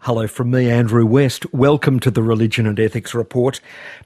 Hello from me, Andrew West. Welcome to the Religion and Ethics Report.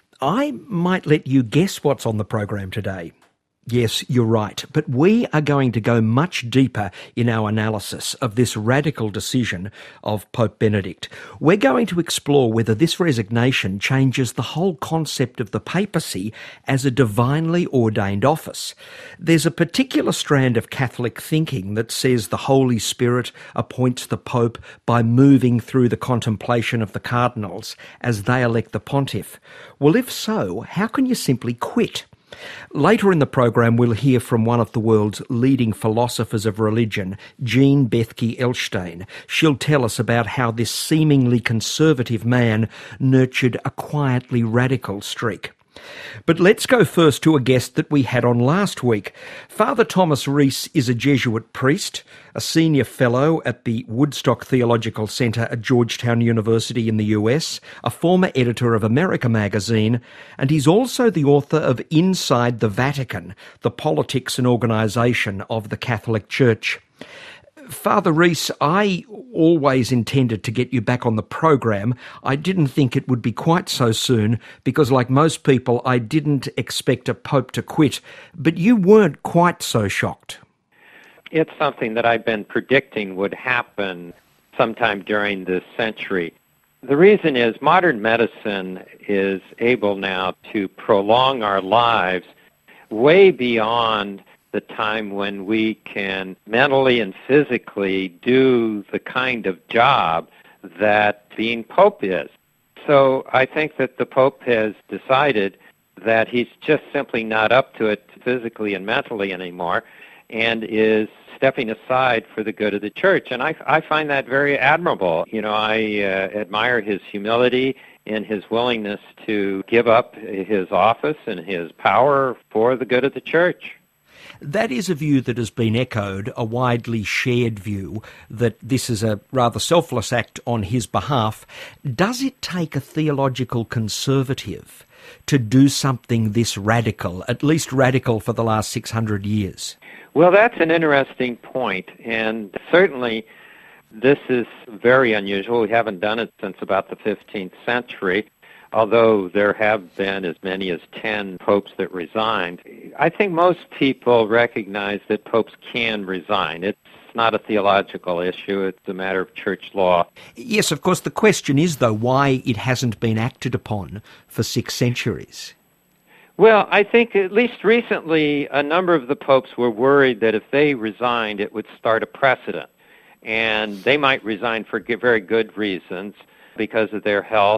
I might let you guess what's on the program today. Yes, you're right, but we are going to go much deeper in our analysis of this radical decision of Pope Benedict. We're going to explore whether this resignation changes the whole concept of the papacy as a divinely ordained office. There's a particular strand of Catholic thinking that says the Holy Spirit appoints the Pope by moving through the contemplation of the cardinals as they elect the pontiff. Well, if so, how can you simply quit? Later in the program, we'll hear from one of the world's leading philosophers of religion, Jean Bethke-Elshtain. She'll tell us about how this seemingly conservative man nurtured a quietly radical streak. But let's go first to a guest that we had on last week. Father Thomas Rees is a Jesuit priest, a senior fellow at the Woodstock Theological Centre at Georgetown University in the US, a former editor of America magazine, and he's also the author of Inside the Vatican, the politics and organisation of the Catholic Church. Father Rees, I always intended to get you back on the program. I didn't think it would be quite so soon because, like most people, I didn't expect a pope to quit. But you weren't quite so shocked. It's something that I've been predicting would happen sometime during this century. The reason is modern medicine is able now to prolong our lives way beyond the time when we can mentally and physically do the kind of job that being Pope is. So I think that the Pope has decided that he's just simply not up to it physically and mentally anymore and is stepping aside for the good of the Church. And I find that very admirable. You know, I admire his humility and his willingness to give up his office and his power for the good of the Church. That is a view that has been echoed, a widely shared view, that this is a rather selfless act on his behalf. Does it take a theological conservative to do something this radical, at least radical for the last 600 years? Well, that's an interesting point, and certainly this is very unusual. We haven't done it since about the 15th century. Although there have been as many as 10 popes that resigned, I think most people recognize that popes can resign. It's not a theological issue. It's a matter of church law. Yes, of course. The question is, though, why it hasn't been acted upon for 6 centuries. Well, I think at least recently a number of the popes were worried that if they resigned, it would start a precedent. And they might resign for very good reasons because of their health.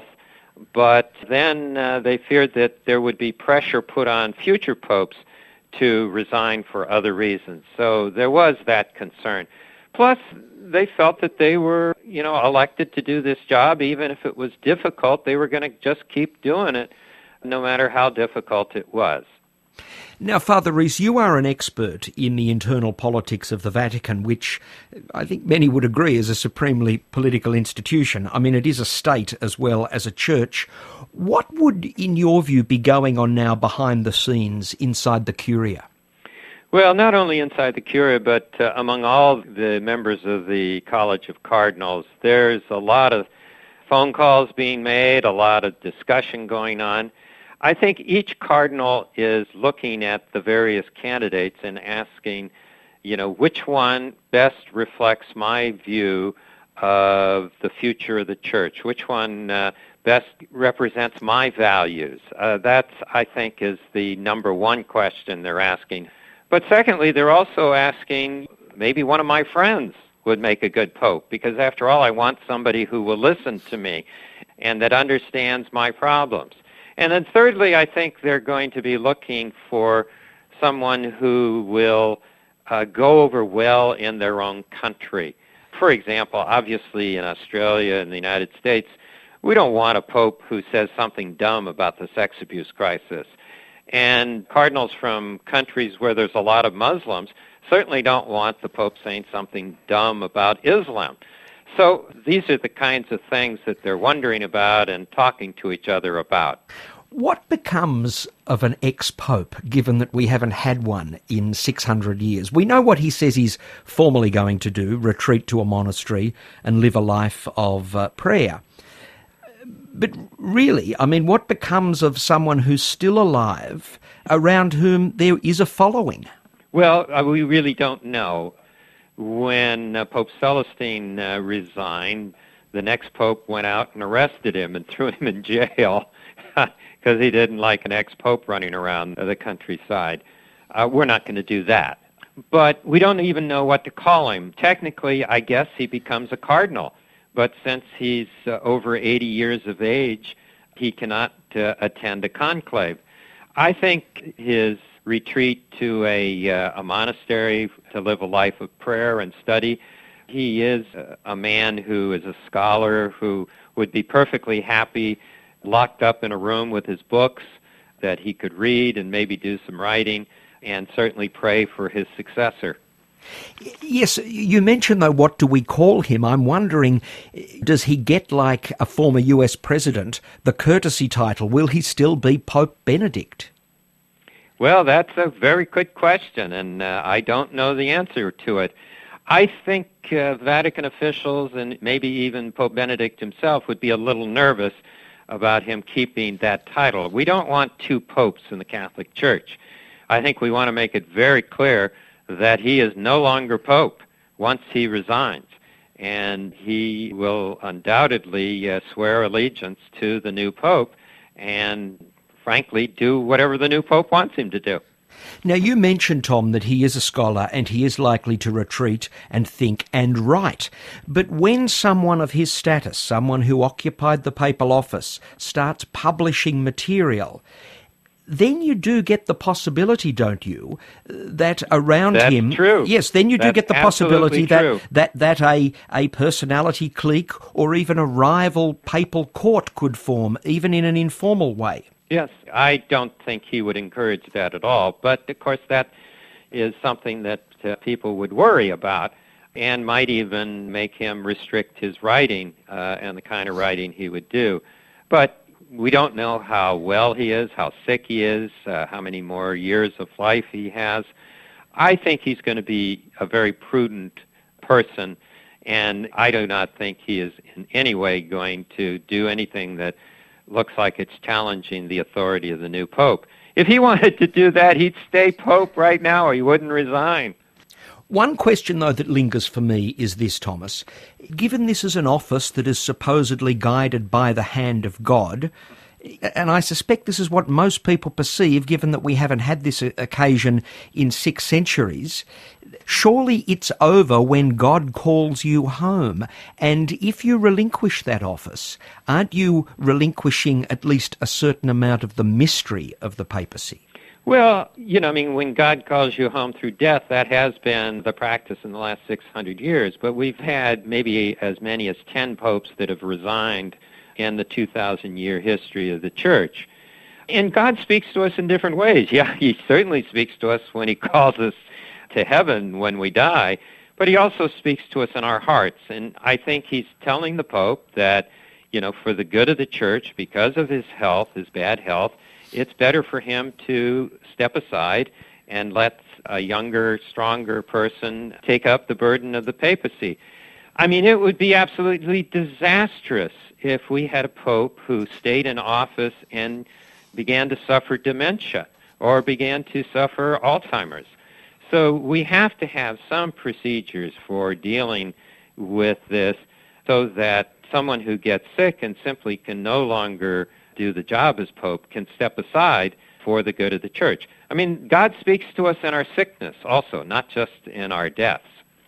But then they feared that there would be pressure put on future popes to resign for other reasons. So there was that concern. Plus, they felt that they were, elected to do this job. Even if it was difficult, they were going to just keep doing it, no matter how difficult it was. Now, Father Rees, you are an expert in the internal politics of the Vatican, which I think many would agree is a supremely political institution. I mean, it is a state as well as a church. What would, in your view, be going on now behind the scenes inside the Curia? Well, not only inside the Curia, but among all the members of the College of Cardinals, there's a lot of phone calls being made, a lot of discussion going on. I think each cardinal is looking at the various candidates and asking, which one best reflects my view of the future of the Church? Which one best represents my values? That, I think, is the number one question they're asking. But secondly, they're also asking, maybe one of my friends would make a good pope, because after all, I want somebody who will listen to me and that understands my problems. And then thirdly, I think they're going to be looking for someone who will go over well in their own country. For example, obviously in Australia and the United States, we don't want a pope who says something dumb about the sex abuse crisis. And cardinals from countries where there's a lot of Muslims certainly don't want the pope saying something dumb about Islam. So these are the kinds of things that they're wondering about and talking to each other about. What becomes of an ex-pope, given that we haven't had one in 600 years? We know what he says he's formally going to do, retreat to a monastery and live a life of prayer. But really, I mean, what becomes of someone who's still alive, around whom there is a following? Well, we really don't know. When Pope Celestine resigned, the next pope went out and arrested him and threw him in jail because he didn't like an ex-pope running around the countryside. We're not going to do that. But we don't even know what to call him. Technically, I guess he becomes a cardinal. But since he's over 80 years of age, he cannot attend a conclave. I think his retreat to a monastery to live a life of prayer and study, he is a man who is a scholar who would be perfectly happy locked up in a room with his books that he could read and maybe do some writing and certainly pray for his successor. Yes, you mentioned, though, what do we call him? I'm wondering, does he get, like a former US president, the courtesy title? Will he still be Pope Benedict? Well, that's a very good question, and I don't know the answer to it. I think Vatican officials and maybe even Pope Benedict himself would be a little nervous about him keeping that title. We don't want two popes in the Catholic Church. I think we want to make it very clear that he is no longer Pope once he resigns, and he will undoubtedly swear allegiance to the new Pope and, frankly, do whatever the new Pope wants him to do. Now, you mentioned, Tom, that he is a scholar and he is likely to retreat and think and write. But when someone of his status, someone who occupied the papal office, starts publishing material, then you do get the possibility, don't you, that around That's him... true. Yes, then you do That's get the possibility true. that a personality clique or even a rival papal court could form, even in an informal way. Yes, I don't think he would encourage that at all. But, of course, that is something that people would worry about and might even make him restrict his writing and the kind of writing he would do. But we don't know how well he is, how sick he is, how many more years of life he has. I think he's going to be a very prudent person, and I do not think he is in any way going to do anything that looks like it's challenging the authority of the new Pope. If he wanted to do that, he'd stay Pope right now, or he wouldn't resign. One question, though, that lingers for me is this, Thomas. Given this is an office that is supposedly guided by the hand of God, and I suspect this is what most people perceive, given that we haven't had this occasion in 6 centuries, surely it's over when God calls you home. And if you relinquish that office, aren't you relinquishing at least a certain amount of the mystery of the papacy? Well, when God calls you home through death, that has been the practice in the last 600 years. But we've had maybe as many as 10 popes that have resigned in the 2,000-year history of the Church. And God speaks to us in different ways. Yeah, he certainly speaks to us when he calls us to heaven when we die, but he also speaks to us in our hearts. And I think he's telling the Pope that, for the good of the Church, because of his health, his bad health, it's better for him to step aside and let a younger, stronger person take up the burden of the papacy. I mean, it would be absolutely disastrous if we had a pope who stayed in office and began to suffer dementia or began to suffer Alzheimer's. So we have to have some procedures for dealing with this so that someone who gets sick and simply can no longer do the job as Pope can step aside for the good of the Church. I mean, God speaks to us in our sickness also, not just in our deaths.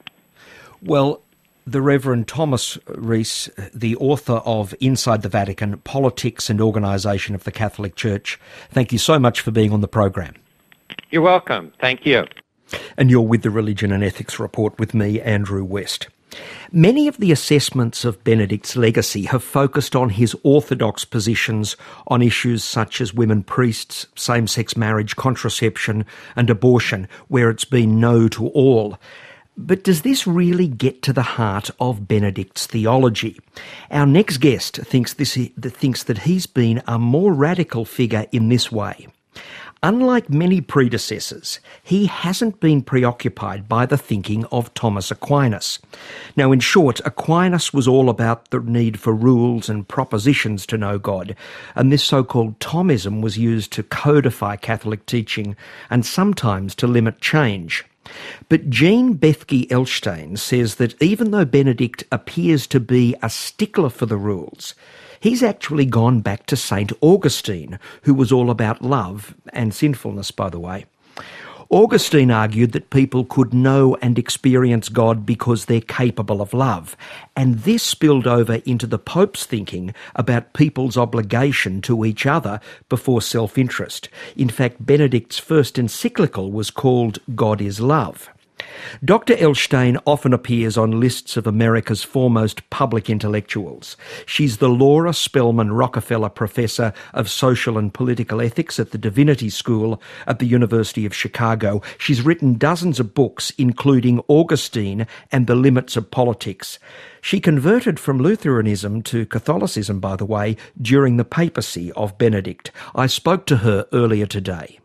Well, the Reverend Thomas Rees, the author of Inside the Vatican, Politics and Organisation of the Catholic Church, thank you so much for being on the program. You're welcome. Thank you. And you're with the Religion and Ethics Report with me, Andrew West. Many of the assessments of Benedict's legacy have focused on his orthodox positions on issues such as women priests, same-sex marriage, contraception and abortion, where it's been no to all. But does this really get to the heart of Benedict's theology? Our next guest thinks that he's been a more radical figure in this way. Unlike many predecessors, he hasn't been preoccupied by the thinking of Thomas Aquinas. Now, in short, Aquinas was all about the need for rules and propositions to know God, and this so-called Thomism was used to codify Catholic teaching and sometimes to limit change. But Jean Bethke-Elshtain says that even though Benedict appears to be a stickler for the rules, he's actually gone back to St. Augustine, who was all about love and sinfulness, by the way. Augustine argued that people could know and experience God because they're capable of love, and this spilled over into the Pope's thinking about people's obligation to each other before self-interest. In fact, Benedict's first encyclical was called God is Love. Dr. Elshtain often appears on lists of America's foremost public intellectuals. She's the Laura Spelman Rockefeller Professor of Social and Political Ethics at the Divinity School at the University of Chicago. She's written dozens of books, including Augustine and the Limits of Politics. She converted from Lutheranism to Catholicism, by the way, during the papacy of Benedict. I spoke to her earlier today.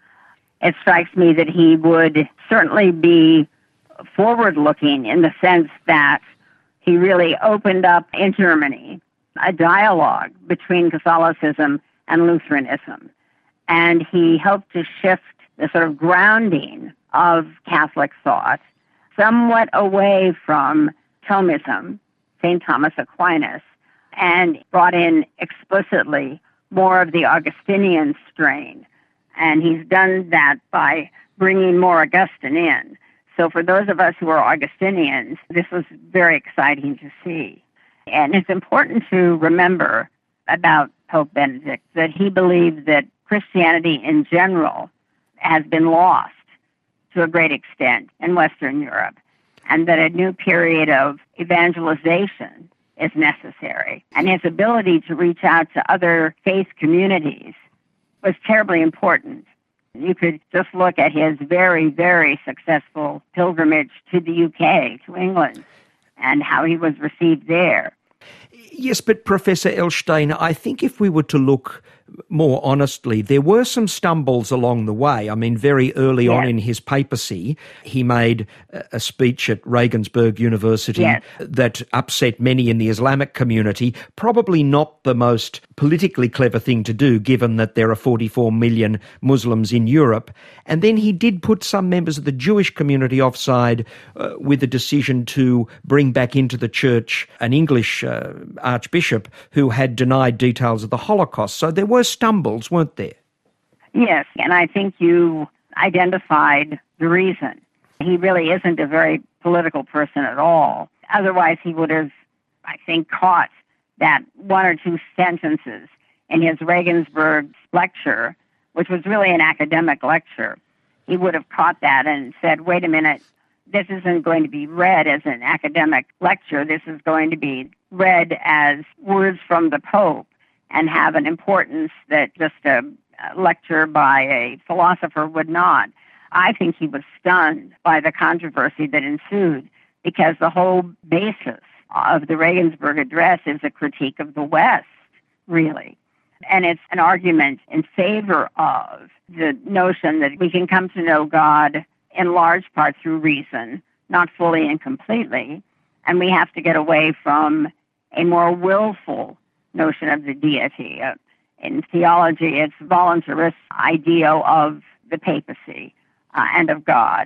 It strikes me that he would certainly be forward-looking in the sense that he really opened up in Germany a dialogue between Catholicism and Lutheranism. And he helped to shift the sort of grounding of Catholic thought somewhat away from Thomism, St. Thomas Aquinas, and brought in explicitly more of the Augustinian strain. And he's done that by bringing more Augustine in. So for those of us who are Augustinians, this was very exciting to see. And it's important to remember about Pope Benedict that he believed that Christianity in general has been lost to a great extent in Western Europe, and that a new period of evangelization is necessary. And his ability to reach out to other faith communities was terribly important. You could just look at his very, very successful pilgrimage to the UK, to England, and how he was received there. Yes, but Professor Elshtain, I think if we were to look more honestly, there were some stumbles along the way. I mean, very early on in his papacy, he made a speech at Regensburg University that upset many in the Islamic community. Probably not the most politically clever thing to do, given that there are 44 million Muslims in Europe. And then he did put some members of the Jewish community offside with a decision to bring back into the church an English archbishop who had denied details of the Holocaust. So there were stumbles, weren't there? Yes, and I think you identified the reason. He really isn't a very political person at all. Otherwise, he would have, I think, caught that one or two sentences in his Regensburg lecture, which was really an academic lecture. He would have caught that and said, wait a minute, this isn't going to be read as an academic lecture. This is going to be read as words from the Pope and have an importance that just a lecture by a philosopher would not. I think he was stunned by the controversy that ensued, because the whole basis of the Regensburg Address is a critique of the West, really. And it's an argument in favor of the notion that we can come to know God in large part through reason, not fully and completely, and we have to get away from a more willful notion of the deity. In theology, it's voluntarist ideal of the papacy and of God,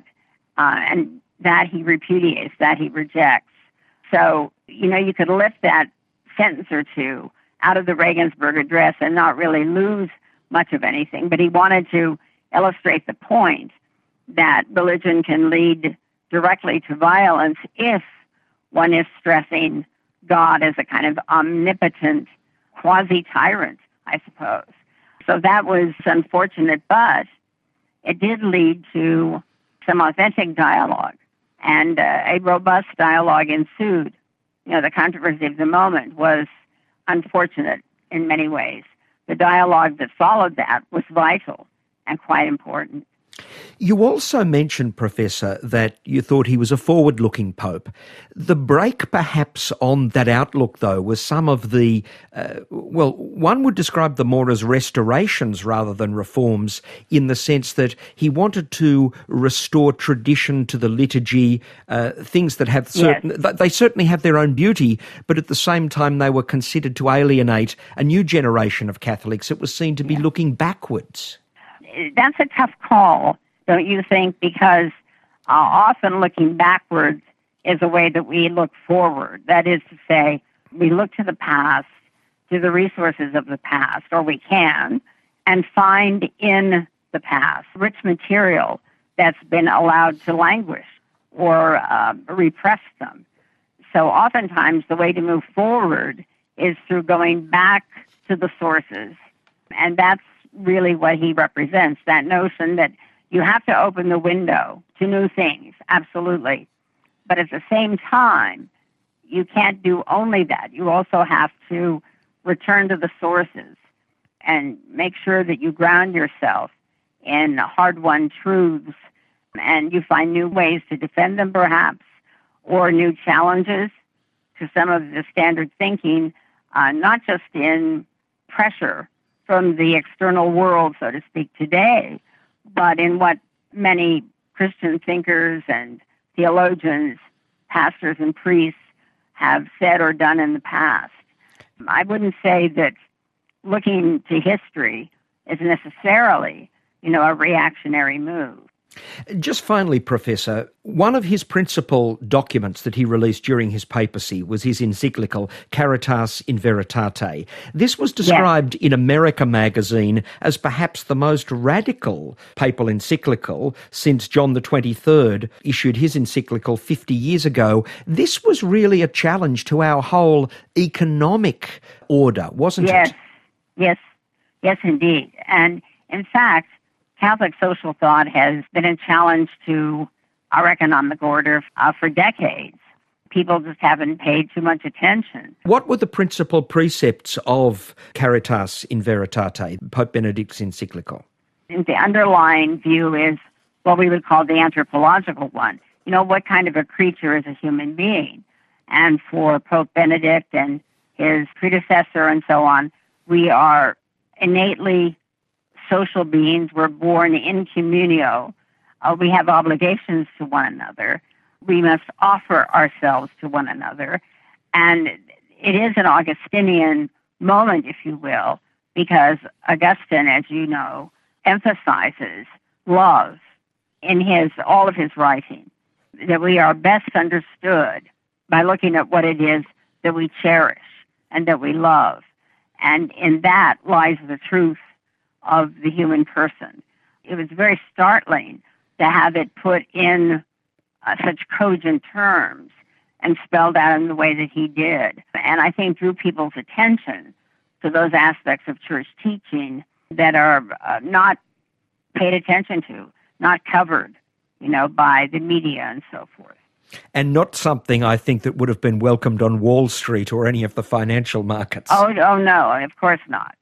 and that he repudiates, that he rejects. So, you could lift that sentence or two out of the Regensburg Address and not really lose much of anything, but he wanted to illustrate the point that religion can lead directly to violence if one is stressing God as a kind of omnipotent quasi-tyrant, I suppose. So that was unfortunate, but it did lead to some authentic dialogue, and a robust dialogue ensued. The controversy of the moment was unfortunate in many ways. The dialogue that followed that was vital and quite important. You also mentioned, Professor, that you thought he was a forward-looking Pope. The break perhaps on that outlook, though, was some of the, one would describe them more as restorations rather than reforms, in the sense that he wanted to restore tradition to the liturgy, things that have certain, they certainly have their own beauty, but at the same time they were considered to alienate a new generation of Catholics. It was seen to be looking backwards. That's a tough call, don't you think? Because often looking backwards is a way that we look forward. That is to say, we look to the past, to the resources of the past, or we can, and find in the past rich material that's been allowed to languish or repress them. So oftentimes the way to move forward is through going back to the sources, and that's really what he represents, that notion that you have to open the window to new things, absolutely. But at the same time, you can't do only that. You also have to return to the sources and make sure that you ground yourself in hard-won truths, and you find new ways to defend them, perhaps, or new challenges to some of the standard thinking, not just in pressure from the external world, so to speak, today, but in what many Christian thinkers and theologians, pastors and priests have said or done in the past. I wouldn't say that looking to history is necessarily, a reactionary move. Just finally, Professor, one of his principal documents that he released during his papacy was his encyclical Caritas in Veritate. This was described in America magazine as perhaps the most radical papal encyclical since John the 23rd issued his encyclical 50 years ago. This was really a challenge to our whole economic order, wasn't it? Yes, indeed. And in fact, Catholic social thought has been a challenge to our economic order for decades. People just haven't paid too much attention. What were the principal precepts of Caritas in Veritate, Pope Benedict's encyclical? The underlying view is what we would call the anthropological one. What kind of a creature is a human being? And for Pope Benedict and his predecessor and so on, we are innately social beings. We're born in communio. We have obligations to one another. We must offer ourselves to one another. And it is an Augustinian moment, if you will, because Augustine, as you know, emphasizes love in all of his writing, that we are best understood by looking at what it is that we cherish and that we love. And in that lies the truth of the human person. It was very startling to have it put in such cogent terms and spelled out in the way that he did. And I think drew people's attention to those aspects of church teaching that are not paid attention to, not covered, by the media and so forth. And not something, I think, that would have been welcomed on Wall Street or any of the financial markets. Oh no, of course not.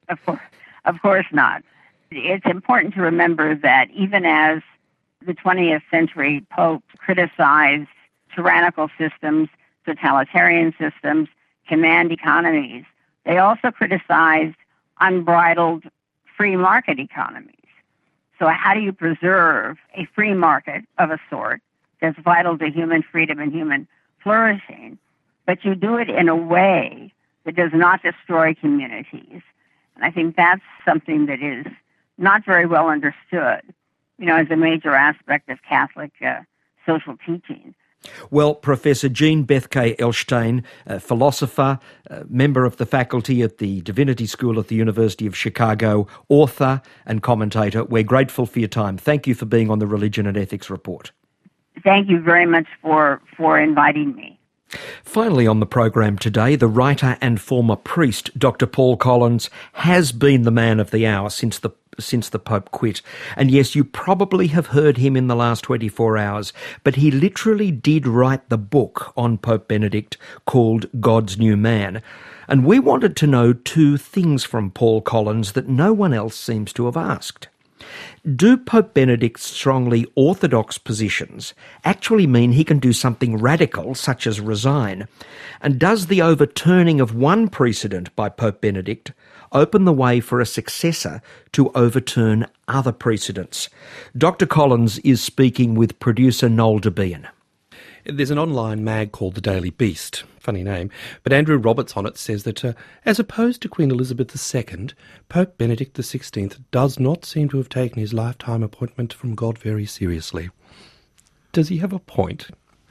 Of course not. It's important to remember that even as the 20th century popes criticized tyrannical systems, totalitarian systems, command economies, they also criticized unbridled free market economies. So how do you preserve a free market of a sort that's vital to human freedom and human flourishing, but you do it in a way that does not destroy communities? And I think that's something that is not very well understood, as a major aspect of Catholic social teaching. Well, Professor Jean Bethke Elshtain, philosopher, member of the faculty at the Divinity School at the University of Chicago, author and commentator, we're grateful for your time. Thank you for being on the Religion and Ethics Report. Thank you very much for inviting me. Finally on the program today, the writer and former priest, Dr. Paul Collins, has been the man of the hour since the Pope quit. And yes, you probably have heard him in the last 24 hours, but he literally did write the book on Pope Benedict called God's New Man. And we wanted to know two things from Paul Collins that no one else seems to have asked. Do Pope Benedict's strongly orthodox positions actually mean he can do something radical, such as resign? And does the overturning of one precedent by Pope Benedict open the way for a successor to overturn other precedents? Dr. Collins is speaking with producer Noel Debien. There's an online mag called The Daily Beast, funny name, but Andrew Roberts on it says that as opposed to Queen Elizabeth II, Pope Benedict XVI does not seem to have taken his lifetime appointment from God very seriously. Does he have a point?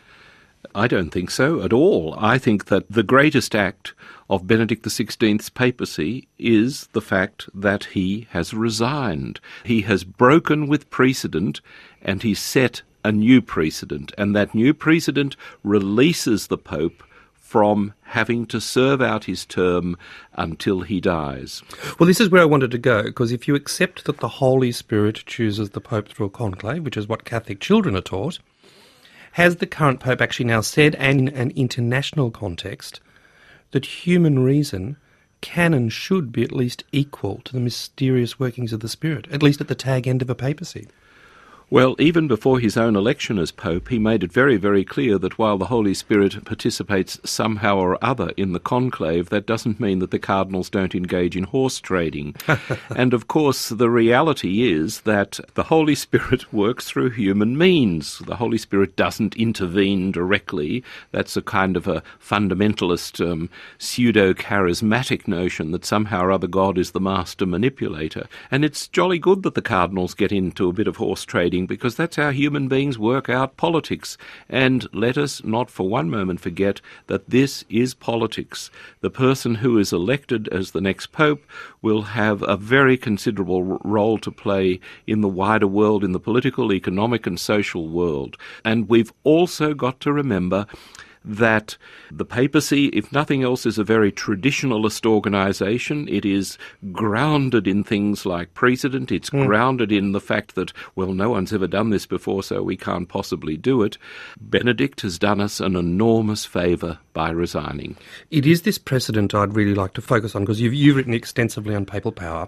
I don't think so at all. I think that the greatest act of Benedict XVI's papacy is the fact that he has resigned. He has broken with precedent and he set a new precedent, and that new precedent releases the Pope from having to serve out his term until he dies. Well, this is where I wanted to go, because if you accept that the Holy Spirit chooses the Pope through a conclave, which is what Catholic children are taught, has the current Pope actually now said, and in an international context, that human reason can and should be at least equal to the mysterious workings of the Spirit, at least at the tag end of a papacy? Well, even before his own election as Pope, he made it very, very clear that while the Holy Spirit participates somehow or other in the conclave, that doesn't mean that the cardinals don't engage in horse trading. And of course, the reality is that the Holy Spirit works through human means. The Holy Spirit doesn't intervene directly. That's a kind of a fundamentalist, pseudo-charismatic notion that somehow or other God is the master manipulator. And it's jolly good that the cardinals get into a bit of horse trading, because that's how human beings work out politics. And let us not for one moment forget that this is politics. The person who is elected as the next pope will have a very considerable role to play in the wider world, in the political, economic and social world. And we've also got to remember that the papacy, if nothing else, is a very traditionalist organisation. It is grounded in things like precedent. It's grounded in the fact that, well, no one's ever done this before, so we can't possibly do it. Benedict has done us an enormous favour by resigning. It is this precedent I'd really like to focus on, because you've written extensively on papal power.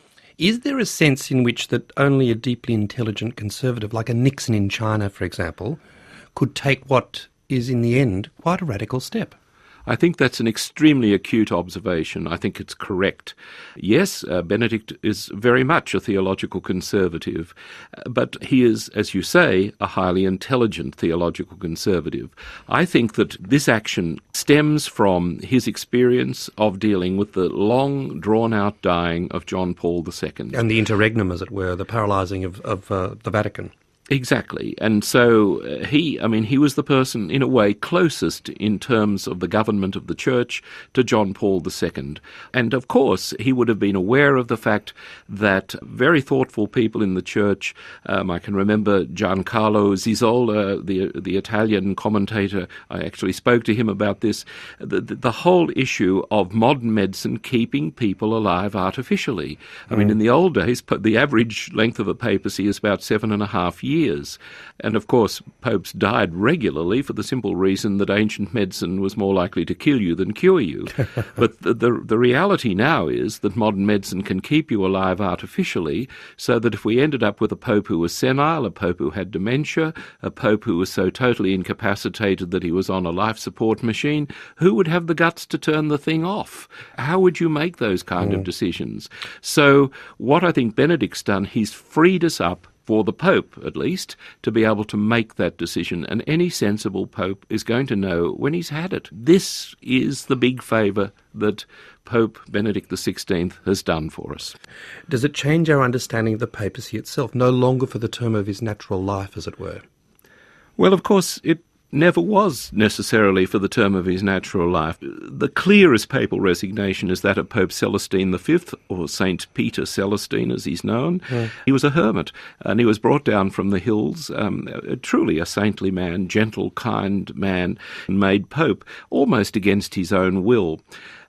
Is there a sense in which that only a deeply intelligent conservative, like a Nixon in China, for example, could take what is in the end quite a radical step? I think that's an extremely acute observation. I think it's correct. Yes, Benedict is very much a theological conservative, but he is, as you say, a highly intelligent theological conservative. I think that this action stems from his experience of dealing with the long, drawn-out dying of John Paul II. And the interregnum, as it were, the paralysing of the Vatican. Exactly. And so he was the person, in a way, closest in terms of the government of the Church to John Paul II. And, of course, he would have been aware of the fact that very thoughtful people in the Church, I can remember Giancarlo Zizola, the Italian commentator, I actually spoke to him about this, the whole issue of modern medicine keeping people alive artificially. I mean, in the old days, the average length of a papacy is about 7.5 years. And of course, popes died regularly for the simple reason that ancient medicine was more likely to kill you than cure you. But the reality now is that modern medicine can keep you alive artificially, so that if we ended up with a pope who was senile, a pope who had dementia, a pope who was so totally incapacitated that he was on a life support machine, who would have the guts to turn the thing off? How would you make those kind of decisions? So what I think Benedict's done, he's freed us up, for the Pope, at least, to be able to make that decision. And any sensible Pope is going to know when he's had it. This is the big favour that Pope Benedict XVI has done for us. Does it change our understanding of the papacy itself, no longer for the term of his natural life, as it were? Well, of course, it never was necessarily for the term of his natural life. The clearest papal resignation is that of Pope Celestine V, or St. Peter Celestine as he's known. He was a hermit, and he was brought down from the hills, truly a saintly man, gentle, kind man, and made pope, almost against his own will.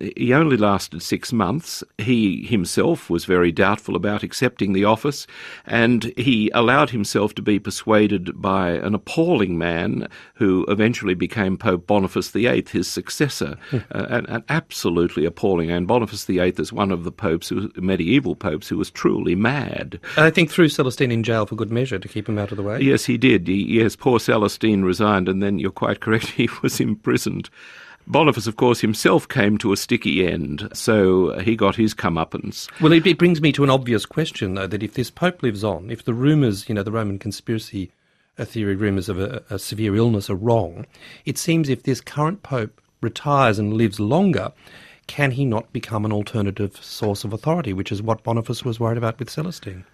He only lasted 6 months. He himself was very doubtful about accepting the office, and he allowed himself to be persuaded by an appalling man who eventually became Pope Boniface VIII, his successor. An absolutely appalling man. Boniface VIII is one of the popes, medieval popes, who was truly mad. I think threw Celestine in jail for good measure to keep him out of the way. Yes, he did. Yes, poor Celestine resigned, and then you're quite correct, he was imprisoned. Boniface, of course, himself came to a sticky end, so he got his comeuppance. Well, it brings me to an obvious question, though, that if this Pope lives on, if the rumours, the Roman conspiracy theory rumours of a severe illness are wrong, it seems if this current Pope retires and lives longer, can he not become an alternative source of authority, which is what Boniface was worried about with Celestine?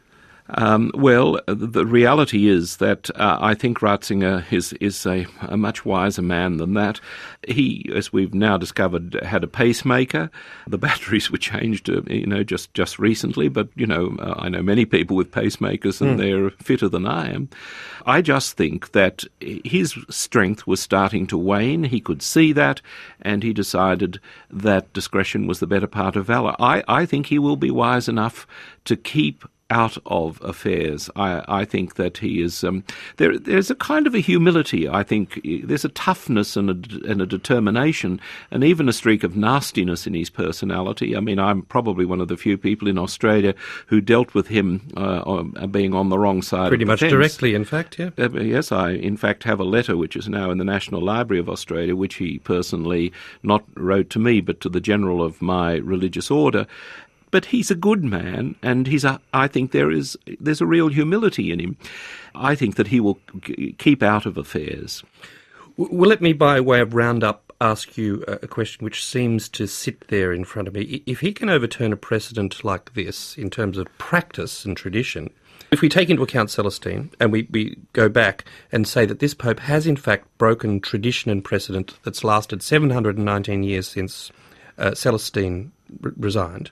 Well, the reality is that I think Ratzinger is a much wiser man than that. He, as we've now discovered, had a pacemaker. The batteries were changed, just recently, but, I know many people with pacemakers and they're fitter than I am. I just think that his strength was starting to wane. He could see that, and he decided that discretion was the better part of valour. I think he will be wise enough to keep out of affairs. I think that he is... there's a kind of a humility, I think. There's a toughness and a determination, and even a streak of nastiness in his personality. I mean, I'm probably one of the few people in Australia who dealt with him being on the wrong side Pretty of the much fence. directly, in fact, yeah. Yes, I in fact have a letter which is now in the National Library of Australia, which he personally not wrote to me, but to the general of my religious order. But he's a good man, and I think there's a real humility in him. I think that he will keep out of affairs. Well, let me, by way of roundup, ask you a question which seems to sit there in front of me. If he can overturn a precedent like this in terms of practice and tradition, if we take into account Celestine and we go back and say that this Pope has in fact broken tradition and precedent that's lasted 719 years since Celestine resigned,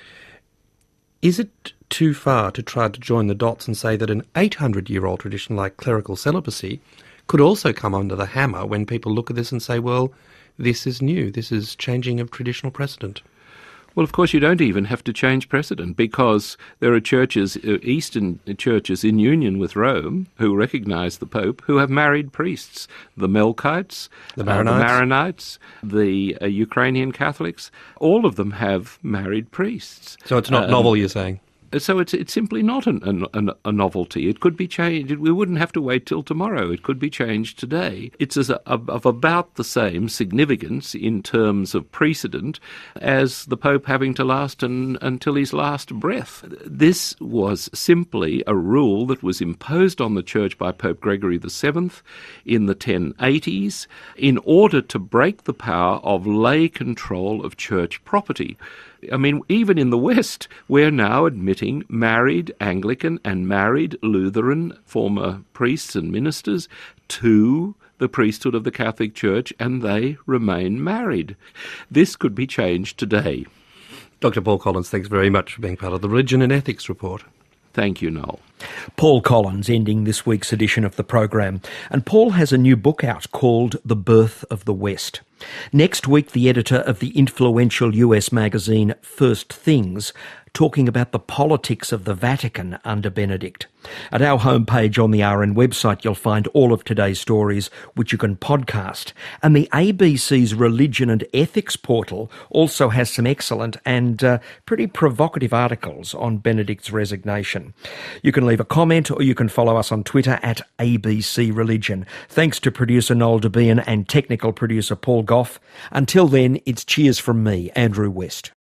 is it too far to try to join the dots and say that an 800-year-old tradition like clerical celibacy could also come under the hammer when people look at this and say, well, this is new, this is changing of traditional precedent? Well, of course, you don't even have to change precedent, because there are churches, Eastern churches in union with Rome, who recognise the Pope, who have married priests. The Melkites, the Maronites, the Ukrainian Catholics, all of them have married priests. So it's not novel, you're saying? So it's simply not a novelty. It could be changed. We wouldn't have to wait till tomorrow. It could be changed today. It's of about the same significance in terms of precedent as the Pope having to last until his last breath. This was simply a rule that was imposed on the Church by Pope Gregory VII in the 1080s in order to break the power of lay control of church property. I mean, even in the West, we're now admitting married Anglican and married Lutheran former priests and ministers to the priesthood of the Catholic Church, and they remain married. This could be changed today. Dr. Paul Collins, thanks very much for being part of the Religion and Ethics Report. Thank you, Noel. Paul Collins ending this week's edition of the program. And Paul has a new book out called The Birth of the West. Next week, the editor of the influential US magazine First Things talking about the politics of the Vatican under Benedict. At our homepage on the RN website, you'll find all of today's stories, which you can podcast. And the ABC's Religion and Ethics portal also has some excellent and pretty provocative articles on Benedict's resignation. You can leave a comment or you can follow us on Twitter at ABC Religion. Thanks to producer Noel Debian and technical producer Paul Gough. Until then, it's cheers from me, Andrew West.